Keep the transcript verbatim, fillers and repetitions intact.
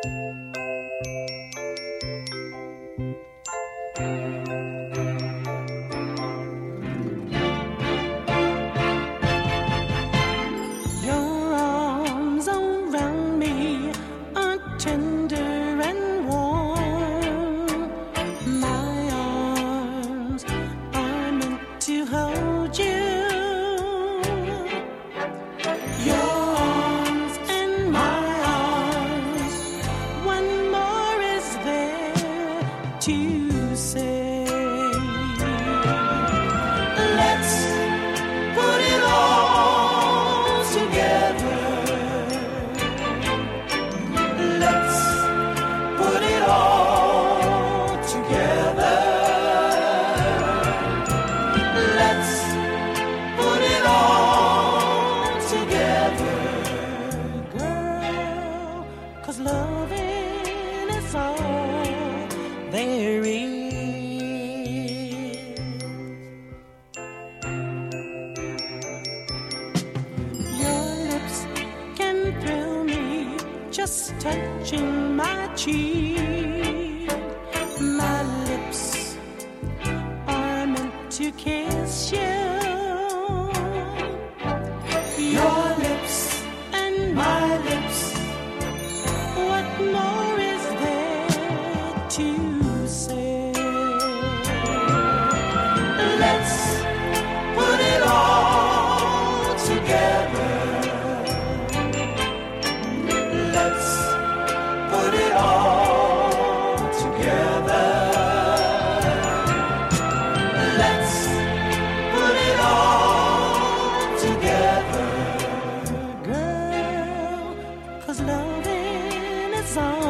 To say, let's put it all together. Let's put it all together. Let's put it all together, girl, 'cause loving is all there is. Your lips can thrill me, just touching my cheek. My lips are meant to kiss you. Your lips and my lips, what more is there to say? Let's put it all together. Let's put it all together. Let's put it all together, girl, 'cause loving is all